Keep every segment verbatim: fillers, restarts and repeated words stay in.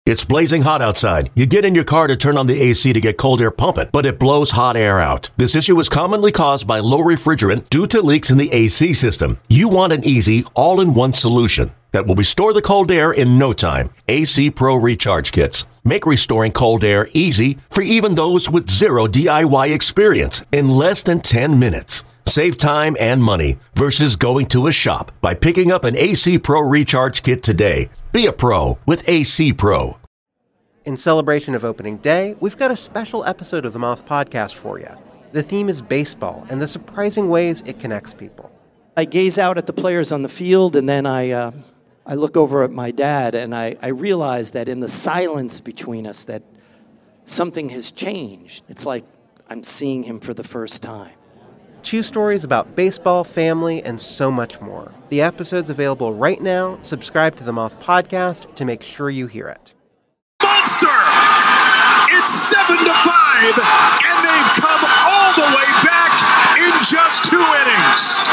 It's blazing hot outside. You get in your car to turn on the A C to get cold air pumping, but it blows hot air out. This issue is commonly caused by low refrigerant due to leaks in the A C system. You want an easy, all-in-one solution that will restore the cold air in no time. A C Pro Recharge Kits make restoring cold air easy for even those with zero D I Y experience in less than ten minutes. Save time and money versus going to a shop by picking up an A C Pro Recharge Kit today. Be a pro with A C Pro. In celebration of opening day, we've got a special episode of the Moth Podcast for you. The theme is baseball and the surprising ways it connects people. I gaze out at the players on the field, and then I uh, I look over at my dad, and I, I realize that in the silence between us that something has changed. It's like I'm seeing him for the first time. Two stories about baseball, family, and so much more. The episode's available right now. Subscribe to the Moth Podcast to make sure you hear it. Monster! It's seven to five, and they've come all the way back in just two innings.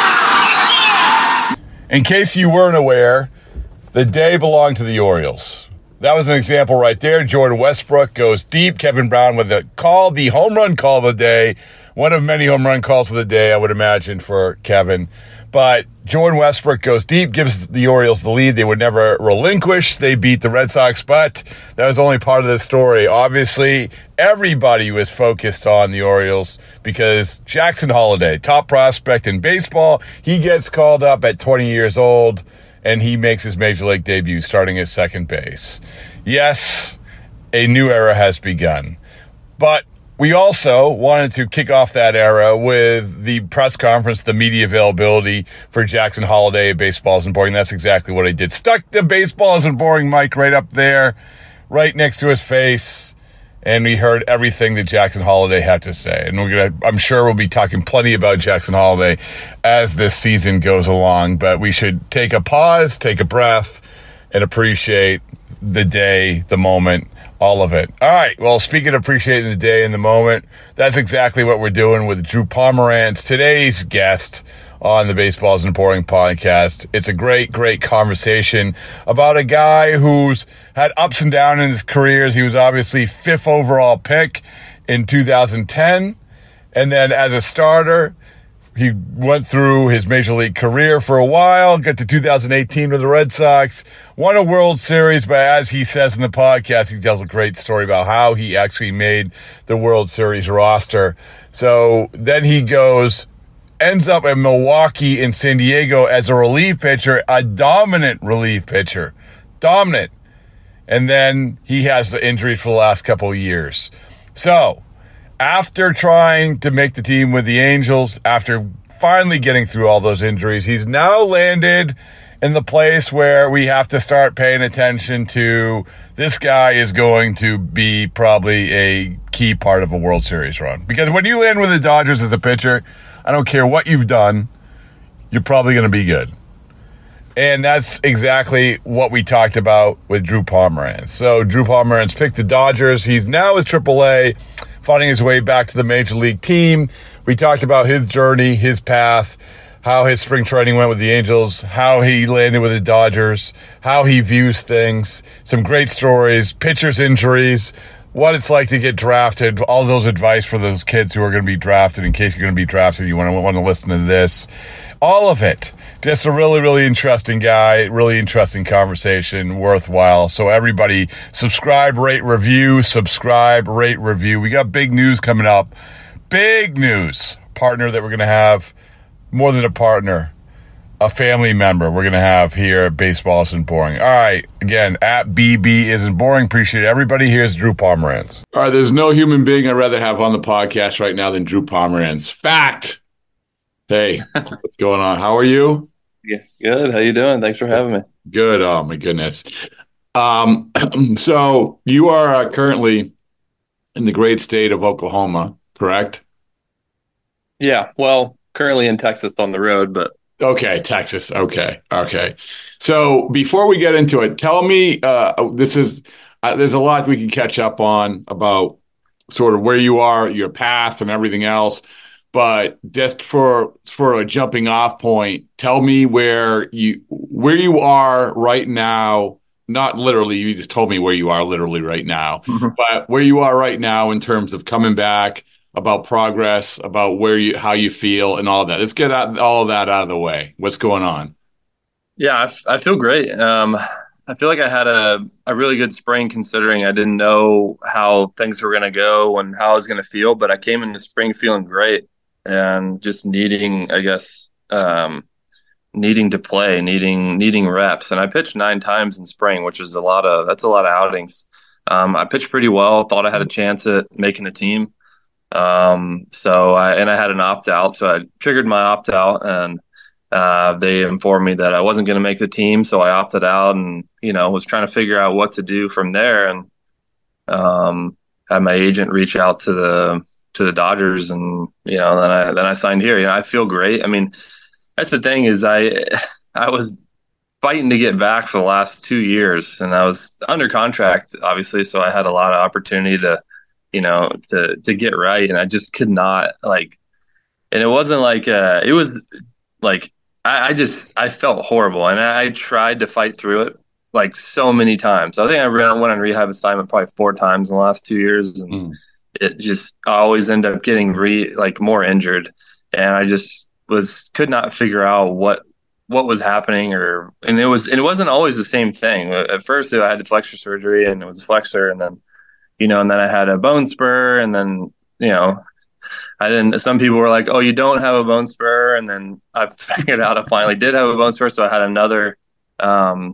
In case you weren't aware, the day belonged to the Orioles. That was an example right there. Jordan Westbrook goes deep. Kevin Brown with the call, the home run call of the day. One of many home run calls of the day, I would imagine, for Kevin. But Jordan Westbrook goes deep, gives the Orioles the lead. They would never relinquish. They beat the Red Sox, but that was only part of the story. Obviously, everybody was focused on the Orioles because Jackson Holliday, top prospect in baseball, he gets called up at twenty years old, and he makes his Major League debut starting at second base. Yes, a new era has begun. But we also wanted to kick off that era with the press conference, the media availability for Jackson Holliday. Baseball Isn't Boring. That's exactly what I did. Stuck the Baseball Isn't Boring mic right up there, right next to his face, and we heard everything that Jackson Holliday had to say. And we're gonna, I'm sure we'll be talking plenty about Jackson Holliday as this season goes along, but we should take a pause, take a breath, and appreciate the day, the moment, all of it. All right. Well, speaking of appreciating the day and the moment, that's exactly what we're doing with Drew Pomeranz, today's guest on the Baseball Isn't Boring podcast. It's a great, great conversation about a guy who's had ups and downs in his careers. He was obviously fifth overall pick in two thousand ten. And then as a starter, he went through his Major League career for a while, got to two thousand eighteen with the Red Sox, won a World Series, but as he says in the podcast, he tells a great story about how he actually made the World Series roster. So then he goes, ends up in Milwaukee and San Diego as a relief pitcher, a dominant relief pitcher, dominant. And then he has the injury for the last couple of years. So after trying to make the team with the Angels, after finally getting through all those injuries, he's now landed in the place where we have to start paying attention to this guy is going to be probably a key part of a World Series run. Because when you land with the Dodgers as a pitcher, I don't care what you've done, you're probably going to be good. And that's exactly what we talked about with Drew Pomeranz. So Drew Pomeranz picked the Dodgers. He's now with triple A, finding his way back to the Major League team. We talked about his journey, his path, how his spring training went with the Angels, how he landed with the Dodgers, how he views things, some great stories, pitchers' injuries, what it's like to get drafted, all those advice for those kids who are going to be drafted in case you're going to be drafted, you want to want to listen to this. All of it. Just a really, really interesting guy, really interesting conversation, worthwhile. So everybody subscribe, rate, review, subscribe, rate, review. We got big news coming up. Big news. Partner that we're going to have, more than a partner, a family member we're going to have here at Baseball Isn't Boring. All right. Again, at B B Isn't Boring. Appreciate everybody. Here's Drew Pomeranz. All right. There's no human being I'd rather have on the podcast right now than Drew Pomeranz. Fact. Hey, what's going on? How are you? Yeah, good. How you doing? Thanks for having me. Good. Oh, my goodness. Um, so you are uh, currently in the great state of Oklahoma, correct? Yeah. Well, currently in Texas on the road, but Okay, Texas. Okay, okay. So before we get into it, tell me, uh, this is, uh, there's a lot we can catch up on about sort of where you are, your path and everything else. But just for for a jumping off point, tell me where you where you are right now not literally, you just told me where you are literally right now, Mhm. but where you are right now in terms of coming back, about progress, about where you, how you feel and all that. Let's get out, all of that out of the way. What's going on? Yeah, I, f- I feel great. Um, I feel like I had a, a really good spring considering I didn't know how things were going to go and how I was going to feel, but I came into spring feeling great and just needing, I guess, um, needing to play, needing needing reps. And I pitched nine times in spring, which is a lot of that's a lot of outings. Um, I pitched pretty well. Thought I had a chance at making the team. Um, so I and I had an opt out, so I triggered my opt out, and uh, they informed me that I wasn't going to make the team. So I opted out, and you know was trying to figure out what to do from there, and um, had my agent reach out to the to the Dodgers, and you know then I then I signed here. You know I feel great. I mean that's the thing is I I was fighting to get back for the last two years, and I was under contract, obviously, so I had a lot of opportunity to, you know, to to get right, and I just could not like, and it wasn't like uh, it was like I, I just I felt horrible, and I, I tried to fight through it like so many times. I think I ran went on rehab assignment probably four times in the last two years, and Mm. it just I always end up getting re like more injured, and I just was could not figure out what what was happening or and it was and it wasn't always the same thing. At first I had the flexor surgery and it was flexor, and then you know and then I had a bone spur, and then you know I didn't some people were like, oh, you don't have a bone spur, and then I figured out I finally did have a bone spur, so I had another um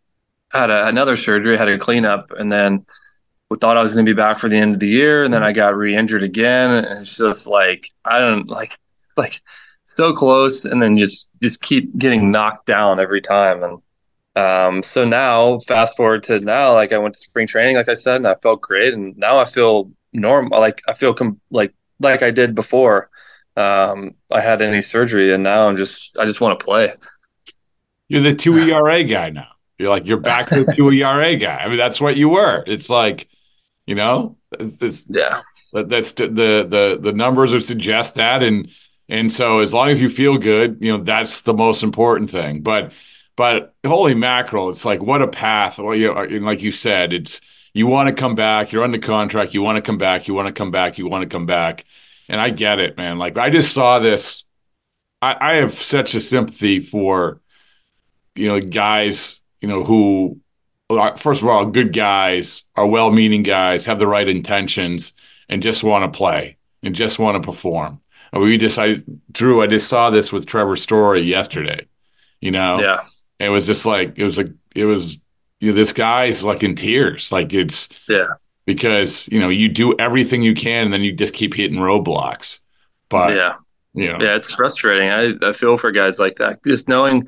had a, another surgery, had a cleanup, and then we thought I was going to be back for the end of the year, and then I got re-injured again, and it's just like I don't like like so close, and then just just keep getting knocked down every time, and um, so now fast forward to now, like I went to spring training, like I said, and I felt great, and now I feel normal, like I feel com- like like I did before um, I had any surgery, and now I'm just I just want to play. You're the two E R A guy now. You're like, you're back to the two E R A guy. I mean, that's what you were. It's like, you know, it's, Yeah, that's the, the, the numbers would suggest that. And, and so as long as you feel good, you know, that's the most important thing. But, but holy mackerel, it's like, what a path. Well, you know, and like you said, it's, you want to come back, you're under contract, you want to come back, you want to come back, you want to come back. And I get it, man. Like I just saw this. I, I have such a sympathy for, you know, guys, you know, who are, first of all, good guys, are well-meaning guys, have the right intentions, and just want to play and just want to perform. And we just, I, Drew, I just saw this with Trevor Story yesterday, you know? yeah, And it was just like, it was like, it was, you know, this guy's like in tears. Like it's yeah. because, you know, you do everything you can and then you just keep hitting roadblocks. But, Yeah. you know, Yeah, it's frustrating. I, I feel for guys like that. Just knowing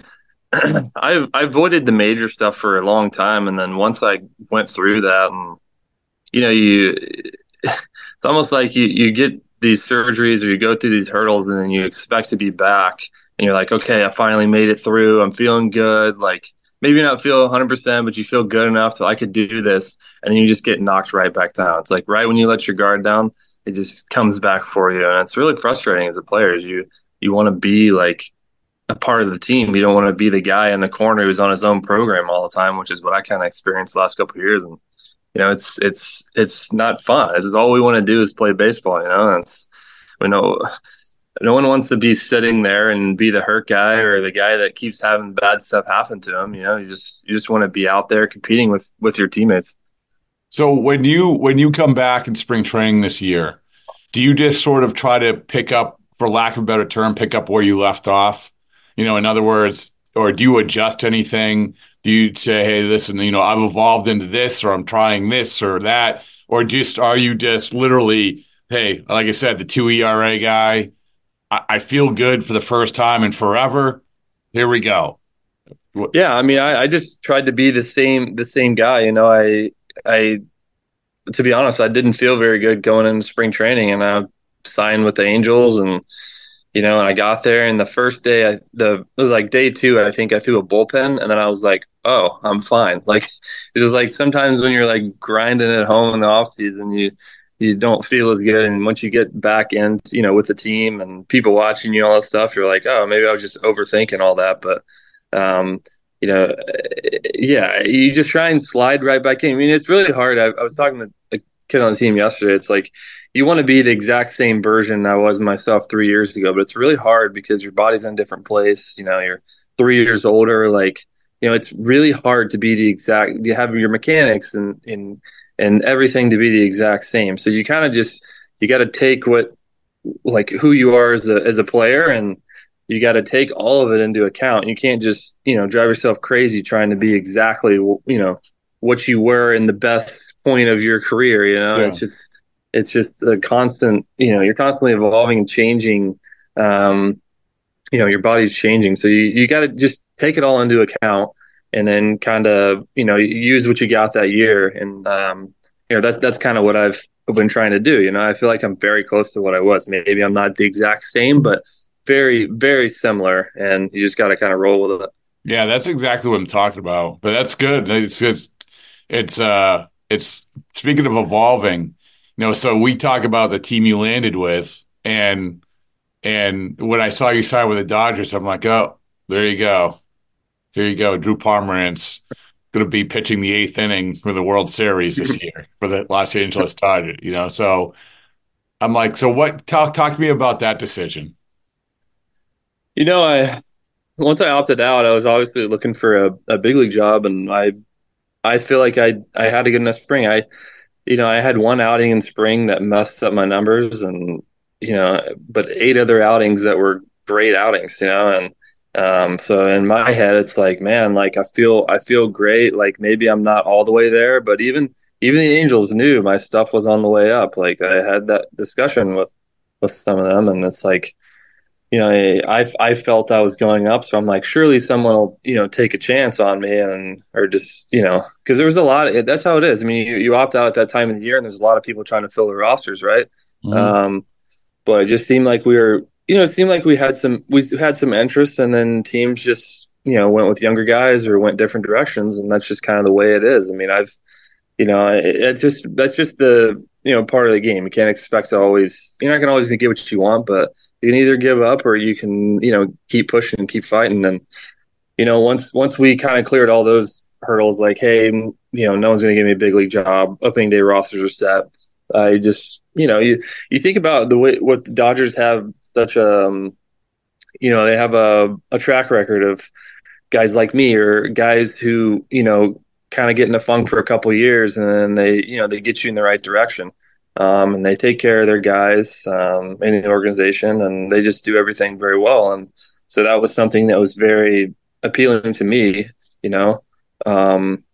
I I avoided the major stuff for a long time, and then once I went through that, and you know, you it's almost like you you get these surgeries or you go through these hurdles, and then you expect to be back, and you're like, okay, I finally made it through. I'm feeling good. Like maybe not feel one hundred percent, but you feel good enough so I could do this, and then you just get knocked right back down. It's like right when you let your guard down, it just comes back for you, and it's really frustrating as a player. Is you you want to be like a part of the team. You don't want to be the guy in the corner who's on his own program all the time, which is what I kind of experienced the last couple of years. And you know, it's it's it's not fun. This is all we want to do is play baseball. You know, and it's we know no one wants to be sitting there and be the hurt guy or the guy that keeps having bad stuff happen to him. You know, you just you just want to be out there competing with with your teammates. so when you when you come back in spring training this year, do you just sort of try to pick up, for lack of a better term, pick up where you left off? You know, in other words, or do you adjust anything? Do you say, hey, listen, you know, I've evolved into this, or I'm trying this or that, or just are you just literally, hey, like I said, the two E R A guy, I, I feel good for the first time and forever. Here we go. Yeah, I mean, I, I just tried to be the same the same guy. You know, I I to be honest, I didn't feel very good going into spring training, and I signed with the Angels, and you know, and I got there, and the first day, I, the it was like day two, I think I threw a bullpen, and then I was like, oh, I'm fine. Like it's just like sometimes when you're like grinding at home in the off season, you you don't feel as good, and once you get back in, you know, with the team and people watching you, all that stuff, you're like, oh, maybe I was just overthinking all that, but um, you know, yeah, you just try and slide right back in. I mean, it's really hard. I, I was talking to a kid on the team yesterday. It's like you want to be the exact same version I was myself three years ago, but it's really hard because your body's in a different place. You know, you're three years older. Like, you know, it's really hard to be the exact. You have your mechanics and and and everything to be the exact same. So you kind of just you got to take what like who you are as a as a player, and you got to take all of it into account. You can't just, you know, drive yourself crazy trying to be exactly, you know, what you were in the best point of your career. You know, Yeah. it's just, it's just a constant, you know, you're constantly evolving and changing. Um, you know, your body's changing. So you, you got to just take it all into account and then kind of, you know, use what you got that year. And, um, you know, that, that's kind of what I've been trying to do. You know, I feel like I'm very close to what I was. Maybe I'm not the exact same, but very, very similar, and you just got to kind of roll with it. Yeah, that's exactly what I'm talking about. But that's good. It's just, it's, uh, it's speaking of evolving, you know, so we talk about the team you landed with, and, and when I saw you sign with the Dodgers, I'm like, oh, there you go. Here you go. Drew Pomeranz going to be pitching the eighth inning for the World Series this year for the Los Angeles Dodgers, you know? So I'm like, so what, talk, talk to me about that decision. You know, I once I opted out, I was obviously looking for a, a big league job, and I I feel like I I had a good enough spring. I you know I had one outing in spring that messed up my numbers, and you know, but eight other outings that were great outings. You know, and um, so in my head, it's like, man, like I feel I feel great. Like maybe I'm not all the way there, but even even the Angels knew my stuff was on the way up. Like I had that discussion with with some of them, and it's like, you know, I I felt I was going up, so I'm like, surely someone will, you know, take a chance on me, and or just, you know, because there was a lot of, that's how it is. I mean, you, you opt out at that time of the year, and there's a lot of people trying to fill the rosters, right? Mm-hmm. Um, but it just seemed like we were, you know, it seemed like we had some we had some interest, and then teams just, you know, went with younger guys or went different directions, and that's just kind of the way it is. I mean, I've, you know, it, it's just that's just the, you know, part of the game. You can't expect to always, you're not gonna always get what you want, but you can either give up or you can, you know, keep pushing and keep fighting. And, you know, once once we kind of cleared all those hurdles, like, hey, you know, no one's going to give me a big league job. Opening day rosters are set. I uh, just, you know, you you think about the way what the Dodgers have such a, um, you know, they have a, a track record of guys like me or guys who, you know, kind of get in a funk for a couple of years, and then they, you know, they get you in the right direction. Um, and they take care of their guys um, in the organization, and they just do everything very well. And so that was something that was very appealing to me, you know. Um,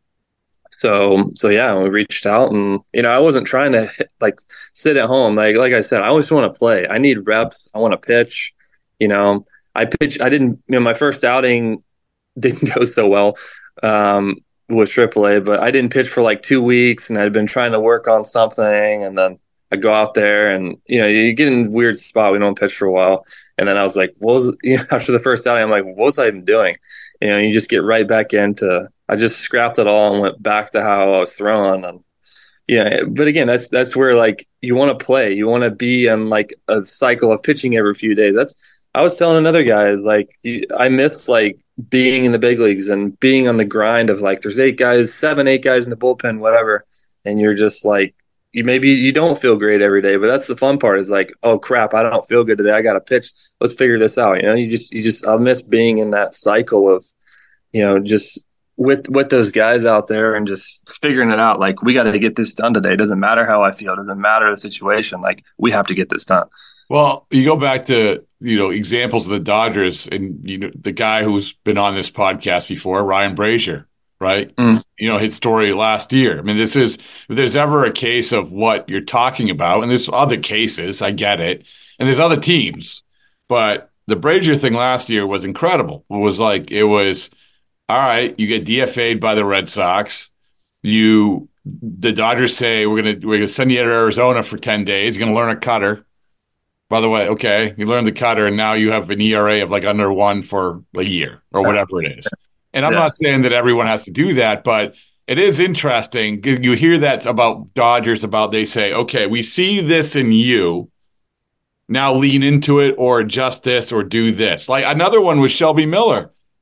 so, so yeah, we reached out, and you know, I wasn't trying to like sit at home. Like, like I said, I always want to play. I need reps. I want to pitch. You know, I pitch. I didn't. You know, my first outing didn't go so well. Um, with triple A, but I didn't pitch for like two weeks, and I'd been trying to work on something, and then I go out there, and you know, you get in a weird spot. We don't pitch for a while, and then I was like, "What was?" You know, after the first outing, I'm like, "What was I even doing?" You know, you just get right back into. I just scrapped it all and went back to how I was throwing, and yeah. But again, that's that's where like you want to play, you want to be in like a cycle of pitching every few days. That's I was telling another guy is like you, I miss like being in the big leagues and being on the grind of like there's eight guys, seven, eight guys in the bullpen, whatever, and you're just like you maybe you don't feel great every day, but that's the fun part is like, oh crap, I don't feel good today. I got to pitch. Let's figure this out. You know, you just you just I miss being in that cycle of, you know, just with with those guys out there and just figuring it out. Like we got to get this done today. It doesn't matter how I feel. It doesn't matter the situation. Like we have to get this done. Well, you go back to, you know, examples of the Dodgers and, you know, the guy who's been on this podcast before, Ryan Brazier, right? Mm. You know, his story last year. I mean, this is, if there's ever a case of what you're talking about, and there's other cases, I get it, and there's other teams, but the Brazier thing last year was incredible. It was like, it was, all right, you get D F A'd by the Red Sox. You, the Dodgers say, we're going to, we're going to send you to Arizona for ten days. You're going to learn a cutter. By the way, okay, you learned the cutter, and now you have an E R A of like under one for a year or whatever it is. And I'm yeah. not saying that everyone has to do that, but it is interesting. You hear that about Dodgers, about they say, okay, we see this in you. Now lean into it or adjust this or do this. Like another one was Shelby Miller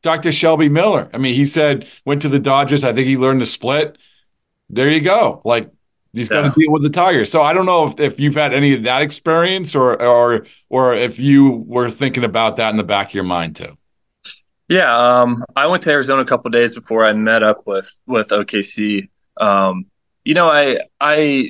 Doctor Shelby Miller. I mean, he said, went to the Dodgers. I think he learned to split. There you go. Like, he's got to Yeah. deal with the Tigers. So I don't know if, if you've had any of that experience or, or, or if you were thinking about that in the back of your mind too. Yeah, um, I went to Arizona a couple of days before I met up with with O K C. Um, you know, I I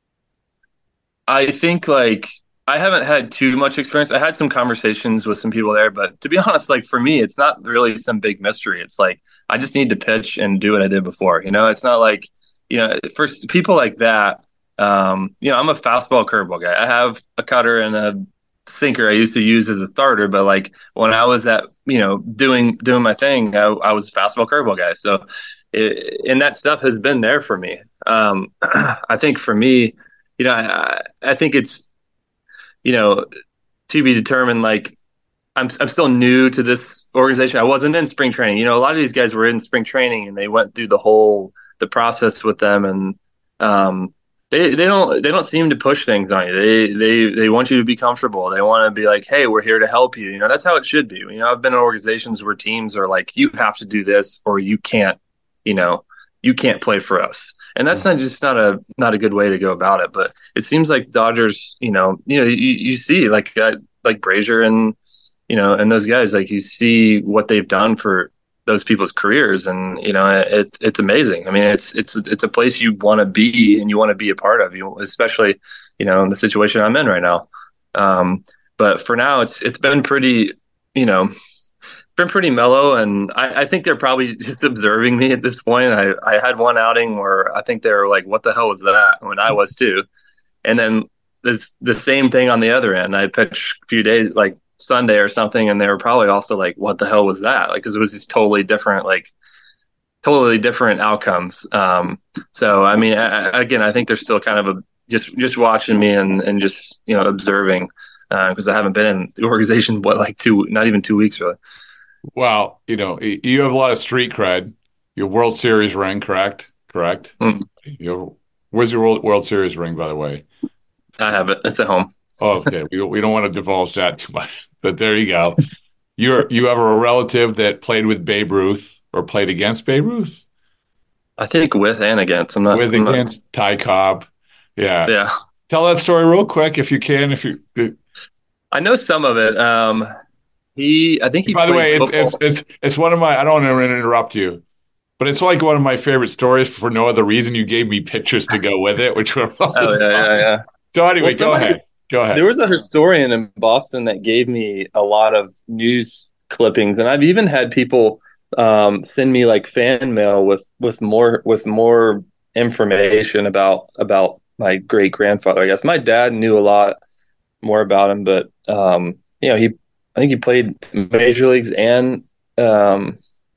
I think like I haven't had too much experience. I had some conversations with some people there, but to be honest, like for me, it's not really some big mystery. It's like I just need to pitch and do what I did before. You know, it's not like, you know, for s- people like that, um, you know, I'm a fastball curveball guy. I have a cutter and a sinker I used to use as a starter, but like when I was at, you know, doing doing my thing, I, I was a fastball curveball guy. So, it, and that stuff has been there for me. Um, I think for me, you know, I, I think it's, you know, to be determined. Like I'm, I'm still new to this organization. I wasn't in spring training. You know, a lot of these guys were in spring training and they went through the whole the process with them, and um, they they don't they don't seem to push things on you. They they they want you to be comfortable. They want to be like, hey, we're here to help you. You know, that's how it should be. You know, I've been in organizations where teams are like, you have to do this or you can't. You know, you can't play for us. And that's not just not a not a good way to go about it. But it seems like Dodgers, you know, you know, you, you see like uh, like Brazier and you know and those guys, like you see what they've done for those people's careers, and you know it it's amazing. I mean, it's it's it's a place you want to be and you want to be a part of. You especially you know in the situation I'm in right now. Um, but for now, it's it's been pretty you know been pretty mellow, and I, I think they're probably just observing me at this point. I, I had one outing where I think they were like, "What the hell was that?" when I was too, and then this the same thing on the other end. I pitched a few days like Sunday or something, and they were probably also like, "What the hell was that?" Like because it was just totally different, like totally different outcomes. Um, so I mean, I, again, I think they're still kind of a, just just watching me and and just you know observing because uh, I haven't been in the organization what like two, not even two weeks really. Well, you know, you have a lot of street cred. Your World Series ring, correct? Correct. Mm. Your, where's your World, World Series ring, by the way? I have it. It's at home. Oh, okay. we, we don't want to divulge that too much, but there you go. You're you have a relative that played with Babe Ruth or played against Babe Ruth? I think with and against. I'm not with I'm against not... Ty Cobb. Yeah. Yeah. Tell that story real quick if you can. If you, I know some of it. Um, he, I think he. By the way, it's, it's it's it's it's one of my. I don't want to interrupt you, but it's like one of my favorite stories for no other reason. You gave me pictures to go with it, which were. Oh yeah, yeah, yeah. So anyway, well, go somebody, ahead. Go ahead. There was a historian in Boston that gave me a lot of news clippings, and I've even had people um, send me like fan mail with with more with more information about about my great grandfather. I guess my dad knew a lot more about him, but um, you know, he I think he played major leagues and um,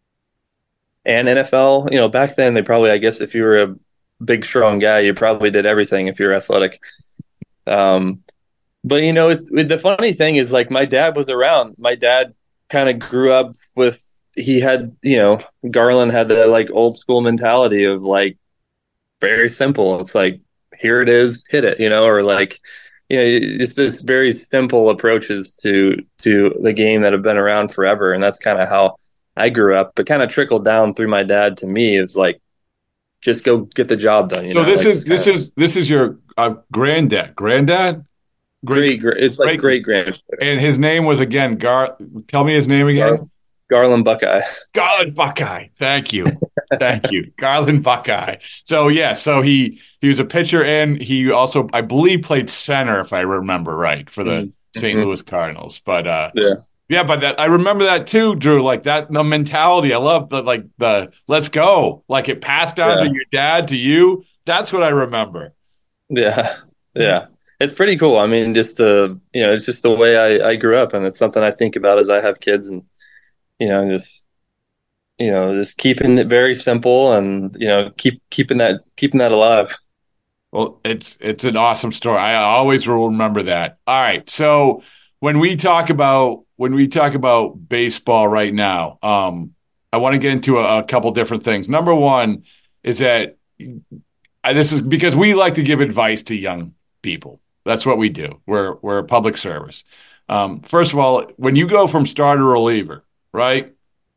and N F L. You know, back then they probably, I guess, if you were a big strong guy, you probably did everything if you're athletic. Um, but you know, it's, the funny thing is, like, my dad was around. My dad kind of grew up with. He had, you know, Garland had that like old school mentality of like very simple. It's like, here it is, hit it, you know, or like, you know, just this very simple approaches to to the game that have been around forever, and that's kind of how I grew up. But kind of trickled down through my dad to me. It's like, just go get the job done. You so know? this like, is this of, is this is your uh, granddad, granddad, great, great. It's like great grand. And his name was again Gar. Tell me his name again. Gar- Garland Buckeye. Garland Buckeye. Thank you. Thank you. Garland Buckeye. So, yeah, so he he was a pitcher, and he also, I believe, played center, if I remember right, for the mm-hmm. Saint Louis Cardinals. But, uh, yeah. Yeah, but that, I remember that too, Drew, like that, the mentality. I love the, like the, let's go. Like it passed down yeah. to your dad, to you. That's what I remember. Yeah. Yeah. It's pretty cool. I mean, just the, you know, it's just the way I, I grew up, and it's something I think about as I have kids, and, you know, just, you know, just keeping it very simple, and, you know, keep keeping that keeping that alive. Well, it's it's an awesome story. I always will remember that. All right, so when we talk about when we talk about baseball right now, um, I want to get into a, a couple different things. Number one is that I, this is because we like to give advice to young people. That's what we do. We're we're a public service. Um, first of all, when you go from starter to reliever, right?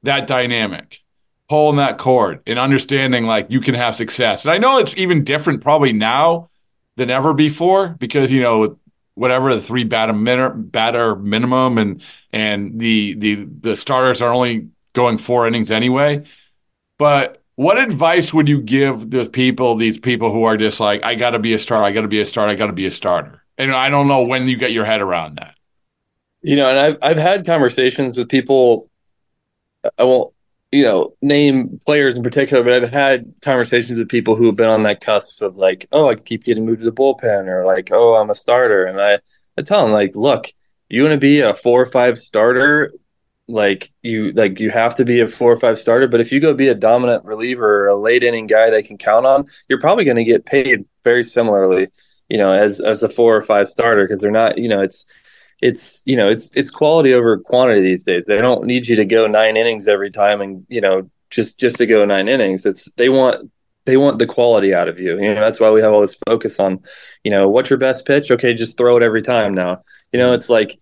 that dynamic, pulling that cord and understanding like you can have success. And I know it's even different probably now than ever before because, you know, whatever the three batter, min- batter minimum and and the the the starters are only going four innings anyway. But what advice would you give the people, these people who are just like, I got to be a starter, I got to be a starter, I got to be a starter? And I don't know when you get your head around that. You know, and I've I've had conversations with people. I won't, you know, name players in particular, but I've had conversations with people who have been on that cusp of like, oh, I keep getting moved to the bullpen, or like, oh, I'm a starter, and I I tell them like, look, you want to be a four or five starter, like you like you have to be a four or five starter. But if you go be a dominant reliever or a late inning guy they can count on, you're probably going to get paid very similarly, you know, as as a four or five starter because they're not, you know, it's. It's you know it's it's quality over quantity these days. They don't need you to go nine innings every time, and you know just just to go nine innings. It's they want they want the quality out of you. You know that's why we have all this focus on, you know, what's your best pitch? Okay, just throw it every time now. You know it's like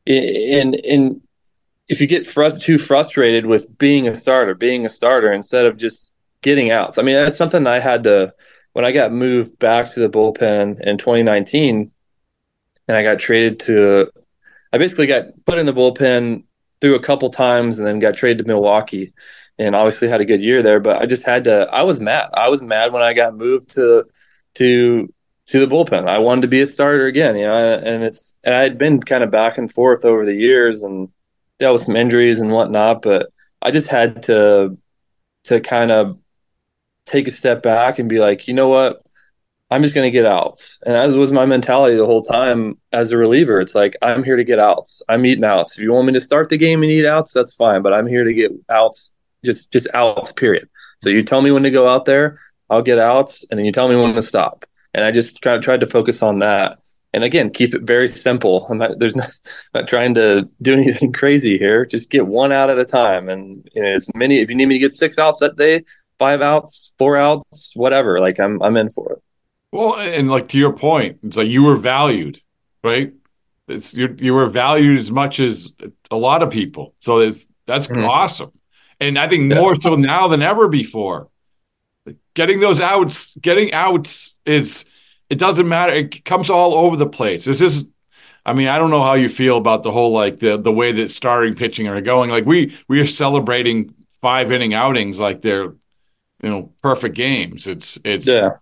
in in if you get frust- too frustrated with being a starter, being a starter instead of just getting outs. I mean that's something I had to when I got moved back to the bullpen in twenty nineteen, and I got traded to. I basically got put in the bullpen through a couple times and then got traded to Milwaukee and obviously had a good year there. But I just had to, I was mad. I was mad when I got moved to, to, to the bullpen. I wanted to be a starter again, you know, and it's, and I had been kind of back and forth over the years and dealt with some injuries and whatnot, but I just had to, to kind of take a step back and be like, you know what? I'm just going to get outs. And that was my mentality the whole time as a reliever. It's like, I'm here to get outs. I'm eating outs. If you want me to start the game and eat outs, that's fine. But I'm here to get outs, just just outs, period. So you tell me when to go out there, I'll get outs. And then you tell me when to stop. And I just kind of tried to focus on that. And again, keep it very simple. I'm not, there's not, I'm not trying to do anything crazy here. Just get one out at a time. And you know, as many, if you need me to get six outs that day, five outs, four outs, whatever, like I'm I'm in for it. Well, and like to your point, it's like you were valued, right? It's you you were valued as much as a lot of people. So it's that's mm-hmm. awesome. And I think more so now than ever before. Getting those outs, getting outs is it doesn't matter. It comes all over the place. This is I mean, I don't know how you feel about the whole like the the way that starting pitching are going. Like we we are celebrating five inning outings like they're, you know, perfect games. It's it's yeah.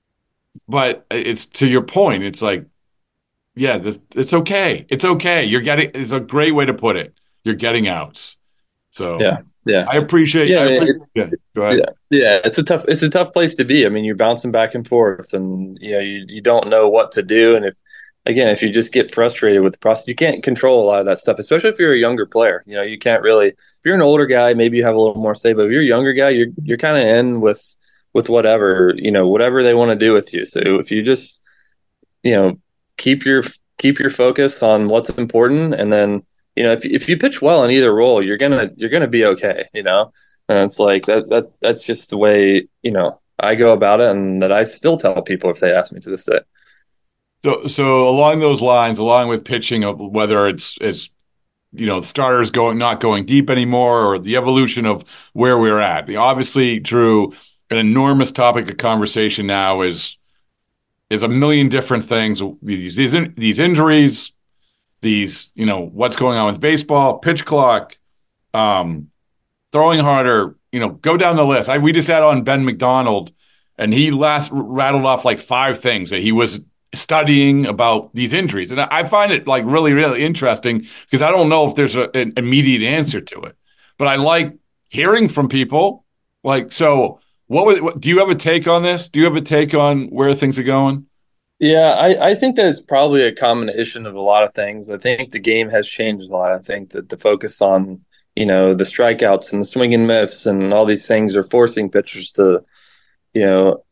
But it's to your point. It's like, yeah, this, it's okay. It's okay. You're getting. It's a great way to put it. You're getting outs. So yeah, yeah. I appreciate. Yeah, I appreciate, it's, yeah, go ahead. yeah, yeah. It's a tough. It's a tough place to be. I mean, you're bouncing back and forth, and you know, you you don't know what to do. And if again, if you just get frustrated with the process, you can't control a lot of that stuff. Especially if you're a younger player. You know, you can't really. If you're an older guy, maybe you have a little more say. But if you're a younger guy, you're you're kind of in with. with whatever, you know, whatever they want to do with you. So if you just, you know, keep your, keep your focus on what's important. And then, you know, if, if you pitch well in either role, you're going to, you're going to be okay. You know, and it's like that, that, that's just the way, you know, I go about it. And that I still tell people if they ask me to this day. So, so along those lines, along with pitching, whether it's, it's, you know, starters going, not going deep anymore, or the evolution of where we're at, obviously Drew, an enormous topic of conversation now is is a million different things. These these, these injuries, these you know what's going on with baseball, pitch clock, um, throwing harder. You know, go down the list. I, we just had on Ben McDonald, and he last rattled off like five things that he was studying about these injuries, and I find it like really really interesting because I don't know if there's a, an immediate answer to it, but I like hearing from people. Like so. What, was, what do you have a take on this? Do you have a take on where things are going? Yeah, I, I think that it's probably a combination of a lot of things. I think the game has changed a lot. I think that the focus on, you know, the strikeouts and the swing and miss and all these things are forcing pitchers to, you know,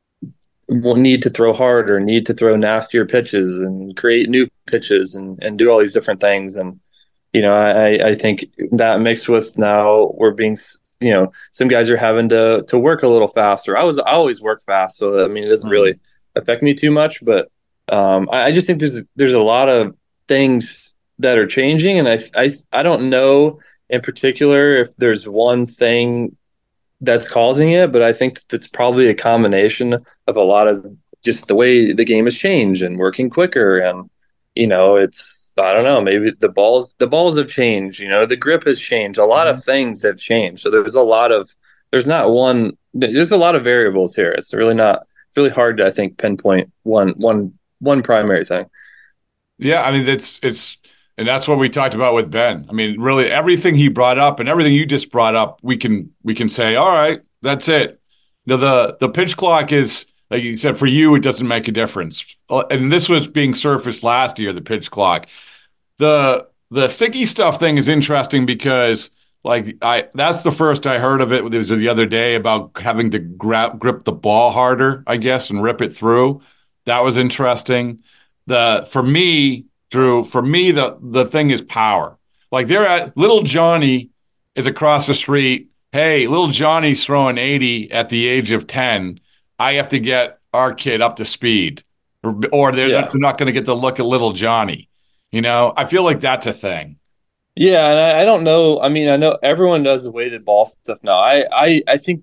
need to throw harder, need to throw nastier pitches and create new pitches and, and do all these different things. And, you know, I, I think that mixed with now we're being – you know, some guys are having to to work a little faster. I was I always work fast, so I mean, it doesn't really affect me too much. But um, I, I just think there's there's a lot of things that are changing, and I I I don't know in particular if there's one thing that's causing it, but I think that it's probably a combination of a lot of just the way the game has changed and working quicker. And, you know, it's, I don't know, maybe the balls, the balls have changed, you know, the grip has changed. A lot mm-hmm. of things have changed. So there's a lot of, there's not one, there's a lot of variables here. It's really not, it's really hard to, I think, pinpoint one, one, one primary thing. Yeah. I mean, it's, it's, and that's what we talked about with Ben. I mean, really everything he brought up and everything you just brought up, we can, we can say, all right, that's it. Now the, the pitch clock is, like you said, for you, it doesn't make a difference. And this was being surfaced last year, the pitch clock. The the sticky stuff thing is interesting because, like, I that's the first I heard of it. It was the other day about having to grab, grip the ball harder, I guess, and rip it through. That was interesting. The for me, Drew, for me, the the thing is power. Like they're at little Johnny is across the street. Hey, little Johnny's throwing eighty at the age of ten. I have to get our kid up to speed, or, or they're, yeah. they're not going to get to look at little Johnny. You know, I feel like that's a thing. Yeah, and I, I don't know. I mean, I know everyone does the weighted ball stuff now. I, I, I think,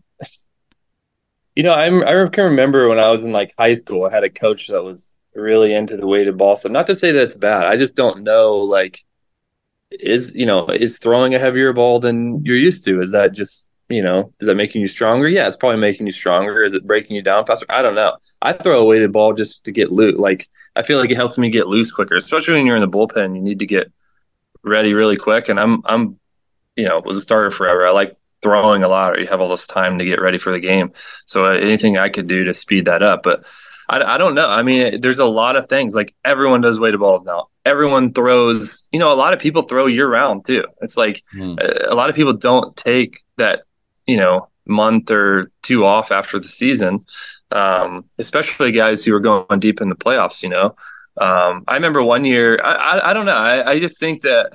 you know, I'm, I can remember when I was in like high school, I had a coach that was really into the weighted ball stuff. Not to say that it's bad. I just don't know, like, is, you know, is throwing a heavier ball than you're used to? Is that just, you know, is that making you stronger? Yeah, it's probably making you stronger. Is it breaking you down faster? I don't know. I throw a weighted ball just to get loose. Like, I feel like it helps me get loose quicker, especially when you're in the bullpen. You need to get ready really quick. And I'm, I'm, you know, was a starter forever. I like throwing a lot. Or you have all this time to get ready for the game. So uh, anything I could do to speed that up. But I, I don't know. I mean, there's a lot of things. Like everyone does weighted balls now. Everyone throws. You know, a lot of people throw year round too. It's like mm. a, a lot of people don't take that, you know, month or two off after the season, um, especially guys who are going deep in the playoffs, you know. Um, I remember one year, I, I, I don't know, I, I just think that,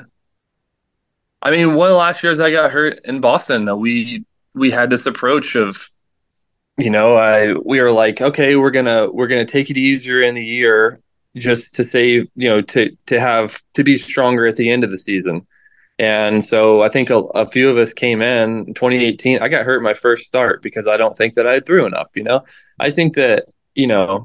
I mean, one of the last years I got hurt in Boston, we we had this approach of, you know, I we were like, okay, we're gonna we're gonna take it easier in the year just to save, you know, to to have to be stronger at the end of the season. And so I think a, a few of us came in, in twenty eighteen. I got hurt my first start because I don't think that I threw enough, you know. I think that, you know,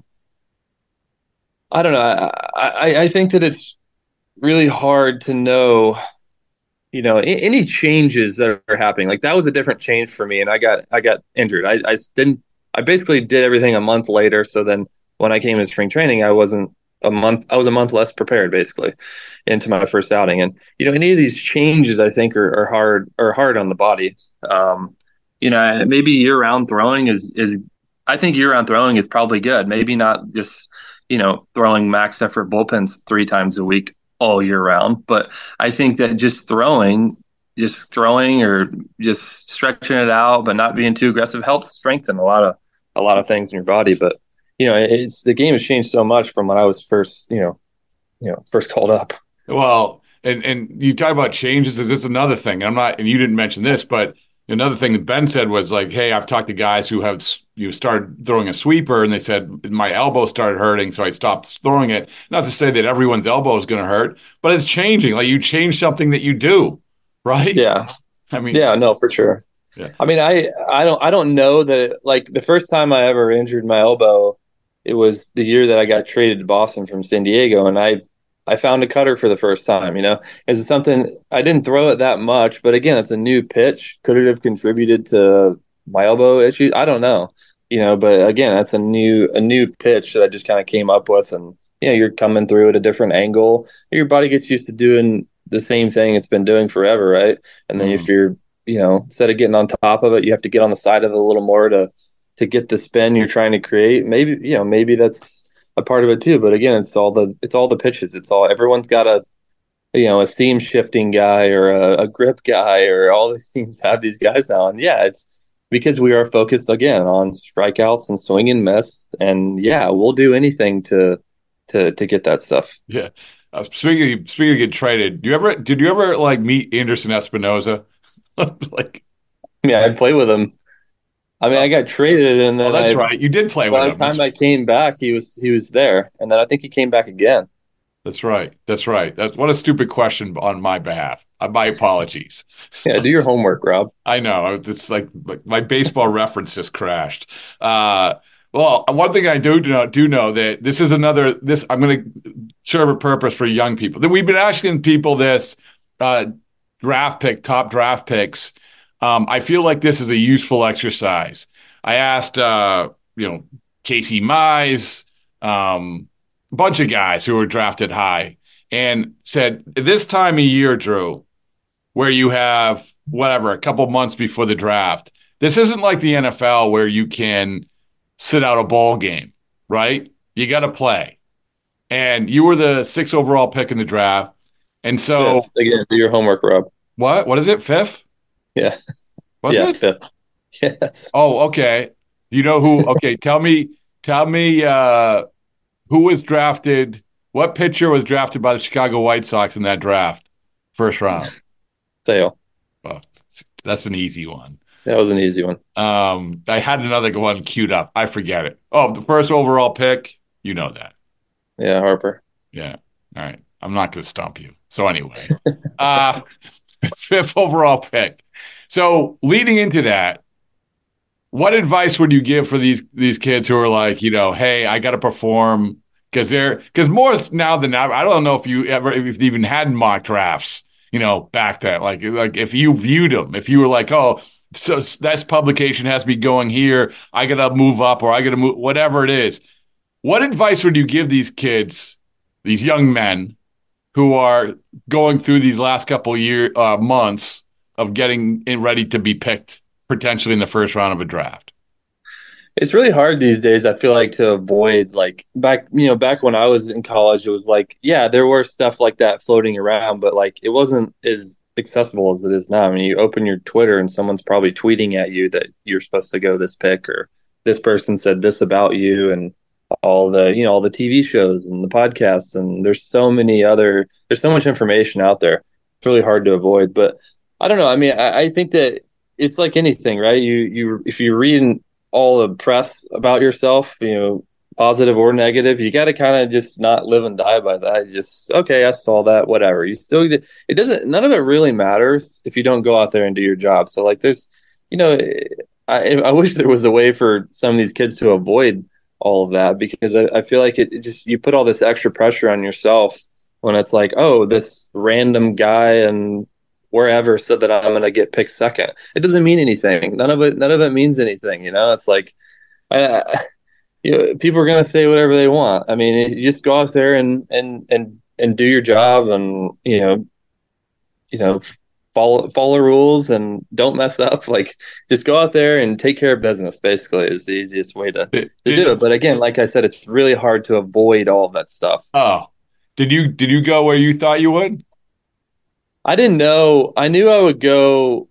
I don't know. I, I, I think that it's really hard to know, you know, any changes that are happening. Like that was a different change for me, and I got I got injured. I, I didn't. I basically did everything a month later. So then when I came to spring training, I wasn't a month. I was a month less prepared, basically, into my first outing. And you know, any of these changes, I think, are, are hard are hard on the body. Um, you know, maybe year round throwing is is. I think year round throwing is probably good. Maybe not just, you know, throwing max effort bullpens three times a week all year round. But I think that just throwing, just throwing or just stretching it out, but not being too aggressive helps strengthen a lot of, a lot of things in your body. But, you know, it's, the game has changed so much from when I was first, you know, you know, first called up. Well, and, and you talk about changes. Is this another thing? I'm not, and you didn't mention this, but another thing that Ben said was like, hey, I've talked to guys who have, you started throwing a sweeper and they said my elbow started hurting, so I stopped throwing it. Not to say that everyone's elbow is going to hurt, but it's changing. Like you change something that you do, right? Yeah. I mean, yeah, no, for sure. Yeah. I mean, I, I don't, I don't know that it, like the first time I ever injured my elbow, it was the year that I got traded to Boston from San Diego. And I, I found a cutter for the first time, you know. Is it something I didn't throw it that much, but again, it's a new pitch. Could it have contributed to my elbow issues? I don't know, you know, but again, that's a new a new pitch that I just kind of came up with, and you know, you're coming through at a different angle. Your body gets used to doing the same thing it's been doing forever, right? And then mm. if you're, you know, instead of getting on top of it, you have to get on the side of it a little more to to get the spin you're trying to create. Maybe, you know, maybe that's a part of it too, but again, it's all the it's all the pitches. It's all everyone's got a you know a seam shifting guy or a, a grip guy, or all these teams have these guys now. And yeah, it's because we are focused again on strikeouts and swing and miss. And yeah, we'll do anything to to to get that stuff. Yeah. Uh, speaking of, speaking of getting traded, do you ever did you ever like meet Anderson Espinoza? Like, yeah, I play with him. I mean, I got traded, and then oh, that's I, right. You did play with him. By the time I came back, he was he was there, and then I think he came back again. That's right. That's right. That's what a stupid question on my behalf. Uh, My apologies. Yeah, do your homework, Rob. I know. It's like, like my baseball reference just crashed. Uh, well, one thing I do know, do know that this is another, this, I'm going to serve a purpose for young people. That we've been asking people this, uh, draft pick, top draft picks. Um, I feel like this is a useful exercise. I asked, uh, you know, Casey Mize, um, a bunch of guys who were drafted high, and said, this time of year, Drew, where you have whatever, a couple months before the draft, this isn't like the N F L where you can sit out a ball game, right? You got to play. And you were the sixth overall pick in the draft. And so, Fifth. Again, do your homework, Rob. what? What is it? Fifth? Yeah. Was yeah, it? fifth. Yes. Oh, okay. You know who? Okay, tell me, tell me uh, who was drafted. What pitcher was drafted by the Chicago White Sox in that draft, first round? Sale. Well, that's an easy one. That was an easy one. Um, I had another one queued up. I forget it. Oh, the first overall pick. You know that. Yeah, Harper. Yeah. All right. I'm not going to stump you. So anyway, uh, fifth overall pick. So leading into that, what advice would you give for these these kids who are like, you know, hey, I got to perform because they're because more now than ever. I don't know if you ever if you've even had mock drafts, you know, back then. Like like if you viewed them, if you were like, oh, so this publication has me going here, I got to move up or I got to move, whatever it is. What advice would you give these kids, these young men who are going through these last couple of year uh, months of getting in ready to be picked potentially in the first round of a draft? It's really hard these days, I feel like, to avoid, like, back, you know, back when I was in college, it was like, yeah, there were stuff like that floating around, but like it wasn't as accessible as it is now. I mean, you open your Twitter and someone's probably tweeting at you that you're supposed to go this pick or this person said this about you, and all the, you know, all the T V shows and the podcasts, and there's so many other, there's so much information out there. It's really hard to avoid, but I don't know. I mean, I, I think that it's like anything, right? You, you, if you're reading all the press about yourself, you know, positive or negative, you got to kind of just not live and die by that. You just, okay, I saw that, whatever. You still, it doesn't, none of it really matters if you don't go out there and do your job. So like, there's, you know, I, I wish there was a way for some of these kids to avoid all of that, because I, I feel like it, it just, you put all this extra pressure on yourself when it's like, oh, this random guy and wherever said that I'm going to get picked second. It doesn't mean anything. None of it, none of it means anything. You know, it's like, I, I, you know, people are going to say whatever they want. I mean, you just go out there and, and, and, and do your job, and, you know, you know, follow, follow rules and don't mess up. Like, just go out there and take care of business, basically, is the easiest way to, to do it. But again, like I said, it's really hard to avoid all that stuff. Oh, did you, did you go where you thought you would? I didn't know. I knew I would go.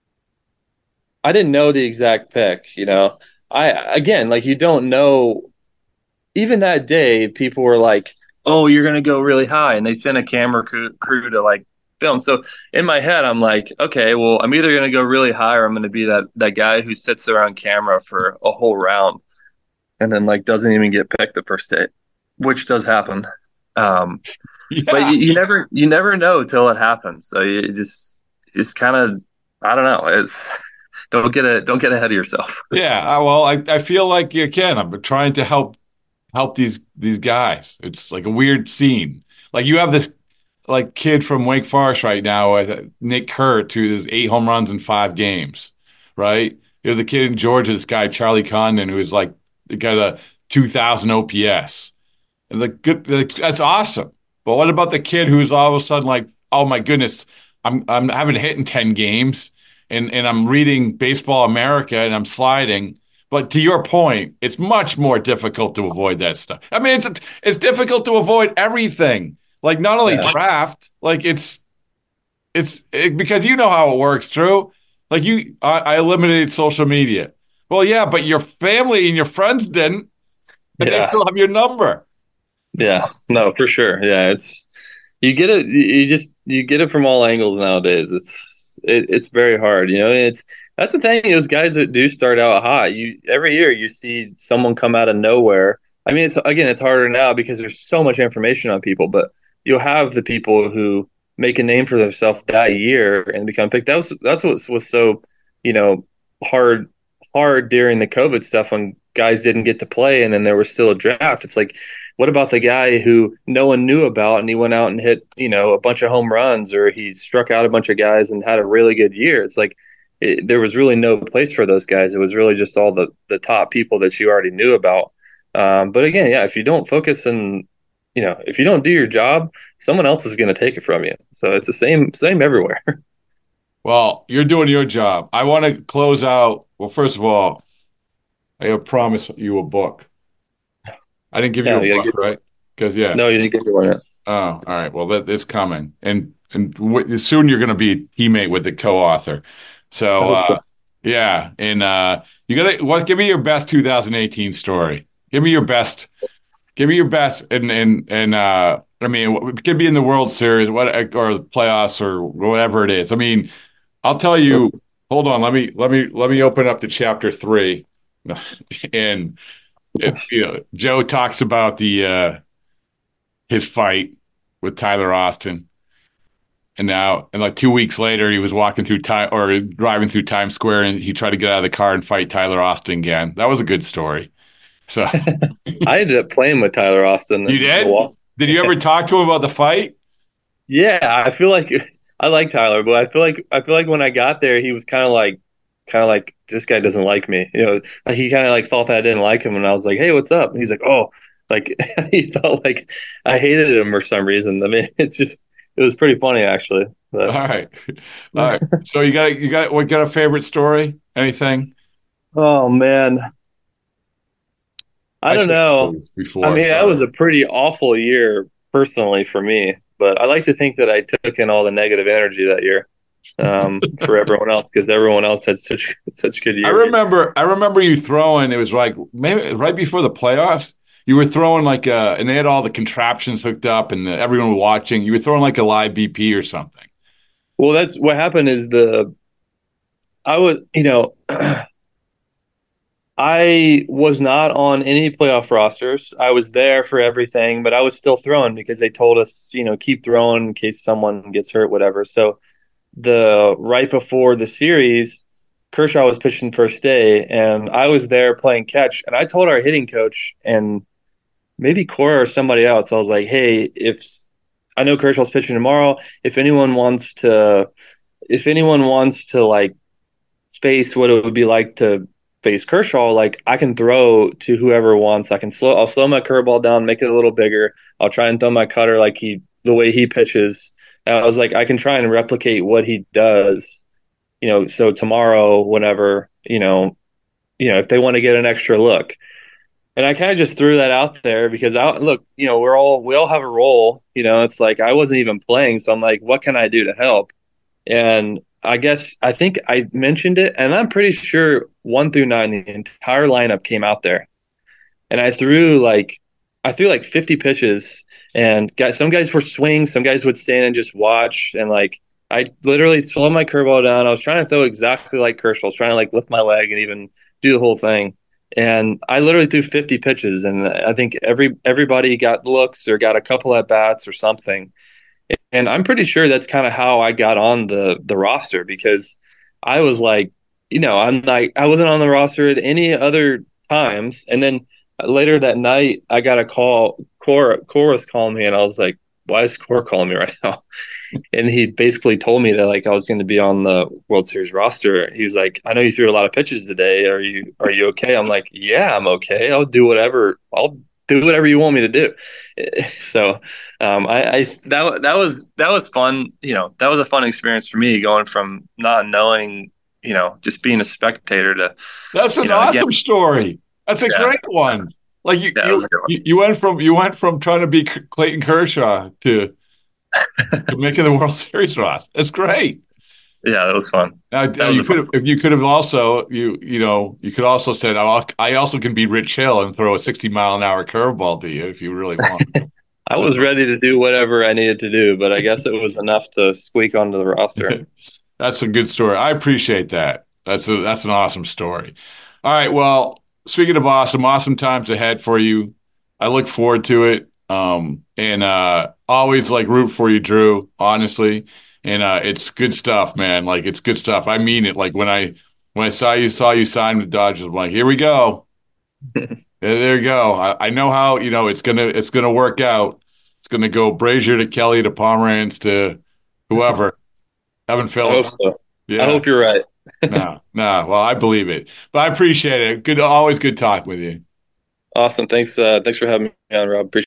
I didn't know the exact pick, you know. I again, like, you don't know. Even that day, people were like, "Oh, you're gonna go really high," and they sent a camera crew, crew to like film. So in my head, I'm like, "Okay, well, I'm either gonna go really high or I'm gonna be that that guy who sits around camera for a whole round, and then like doesn't even get picked the first day," which does happen. Um, Yeah. But you, you never, you never know till it happens. So you just, just kind of, I don't know. It's don't get a, don't get ahead of yourself. Yeah. Well, I, I feel like you can. I'm trying to help, help these, these guys. It's like a weird scene. Like you have this like kid from Wake Forest right now, uh, Nick Kurt, who has eight home runs in five games. Right. You have the kid in Georgia, this guy, Charlie Condon, who's like got a two thousand O P S. And the good, that's awesome. But what about the kid who's all of a sudden like, oh my goodness, I'm I'm having hit in ten games, and, and I'm reading Baseball America and I'm sliding. But to your point, it's much more difficult to avoid that stuff. I mean, it's it's difficult to avoid everything. Like not only yeah. draft, like it's it's it, because you know how it works, Drew. Like you, I, I eliminated social media. Well, yeah, but your family and your friends didn't, and yeah. they still have your number. Yeah, no, for sure. Yeah, it's you get it. You just you get it from all angles nowadays. It's it, it's very hard. You know, it's that's the thing. Those guys that do start out hot, you every year you see someone come out of nowhere. I mean, it's again, it's harder now because there's so much information on people. But you'll have the people who make a name for themselves that year and become picked. That was that's what was so, you know, hard hard during the COVID stuff when guys didn't get to play and then there was still a draft. It's like, what about the guy who no one knew about and he went out and hit, you know, a bunch of home runs, or he struck out a bunch of guys and had a really good year? It's like it, there was really no place for those guys. It was really just all the the top people that you already knew about. Um, but again, yeah, if you don't focus and, you know, if you don't do your job, someone else is going to take it from you. So it's the same same everywhere. Well, you're doing your job. I want to close out. Well, first of all, I promise you a book. I didn't give Yeah, you you a gotta book, get- right? Because yeah. No, you didn't get to one yet. Oh, all right. Well, that is coming, and and w- soon you're going to be a teammate with the co-author. So, I hope uh, so. yeah, and uh, you got to what? Give me your best two thousand eighteen story. Give me your best. Give me your best, and and and uh, I mean, it could be in the World Series, what or the playoffs or whatever it is. I mean, I'll tell you. Hold on. Let me let me let me open up to chapter three, and it's, you know, Joe talks about the uh, his fight with Tyler Austin, and now and like two weeks later, he was walking through time or driving through Times Square, and he tried to get out of the car and fight Tyler Austin again. That was a good story. So I ended up playing with Tyler Austin. you in did? Milwaukee. Did you ever talk to him about the fight? Yeah, I feel like I like Tyler, but I feel like I feel like when I got there, he was kind of like, kind of like this guy doesn't like me. You know, like he kind of like thought that I didn't like him, and I was like, "Hey, what's up?" And he's like, "Oh," like he felt like I hated him for some reason. I mean, it's just it was pretty funny actually. But, All right, all right. So you got you got what got a favorite story? Anything? oh man, I don't should know. close Before I mean, that sorry. was a pretty awful year personally for me, but I like to think that I took in all the negative energy that year um, for everyone else because everyone else had such such good I years. remember, I remember you throwing. It was like maybe right before the playoffs. You were throwing like a, and they had all the contraptions hooked up, and the, everyone was watching. You were throwing like a live B P or something. Well, that's what happened. Is the I was you know I was not on any playoff rosters. I was there for everything, but I was still throwing because they told us, you know, keep throwing in case someone gets hurt, whatever. So the right before the series, Kershaw was pitching first day, and I was there playing catch. And I told our hitting coach and maybe Cora or somebody else, I was like, hey, if I know Kershaw's pitching tomorrow, if anyone wants to, if anyone wants to like face what it would be like to face Kershaw, like I can throw to whoever wants. I can slow, I'll slow my curveball down, make it a little bigger. I'll try and throw my cutter like he, the way he pitches. And I was like, I can try and replicate what he does, you know, so tomorrow, whenever, you know, you know, if they want to get an extra look. And I kind of just threw that out there because I look, you know, we're all, we all have a role, you know, it's like, I wasn't even playing. So I'm like, what can I do to help? And I guess, I think I mentioned it, and I'm pretty sure one through nine, the entire lineup came out there. And I threw like, I threw like fifty pitches, and guys, some guys were swinging, some guys would stand and just watch. And like, I literally slowed my curveball down. I was trying to throw exactly like Kershaw. I was trying to like lift my leg and even do the whole thing. And I literally threw fifty pitches, and I think every everybody got looks or got a couple at bats or something. And I'm pretty sure that's kind of how I got on the the roster because I was like, you know, I'm like I wasn't on the roster at any other times. And then later that night, I got a call. Cora Cora was calling me, and I was like, why is Cora calling me right now? And he basically told me that like I was going to be on the World Series roster. He was like, I know you threw a lot of pitches today. Are you are you okay? I'm like, yeah, I'm okay. I'll do whatever. I'll do whatever you want me to do. So um, I, I that that was that was fun. You know, that was a fun experience for me going from not knowing, you know, just being a spectator to. That's an you know, awesome again, story. That's a Yeah. great one. Like you, Yeah, that was a good one. you, you went from you went from trying to be Clayton Kershaw to, to making the World Series roster. That's great. Yeah, that was fun. Now, That was you a could have, if you could have also you you know you could also said "I'll- I also can be Rich Hill and throw a sixty mile an hour curveball to you if you really want. I was ready to do whatever I needed to do, but I guess it was enough to squeak onto the roster. That's a good story. I appreciate that. That's a that's an awesome story. All right. Well, speaking of awesome, awesome times ahead for you. I look forward to it. Um, and uh, always like root for you, Drew, honestly. And uh, it's good stuff, man. Like it's good stuff. I mean it. Like when I when I saw you saw you sign with Dodgers, I'm like, here we go. there, there you go. I, I know how, you know, it's gonna it's gonna work out. It's gonna go Brazier to Kelly to Pomeranz to whoever. Evan I Phillips. hope so. Yeah. I hope you're right. no, no. Well, I believe it. But I appreciate it. Good, always good talking with you. Awesome. Thanks. Uh, thanks for having me on, Rob. Appreciate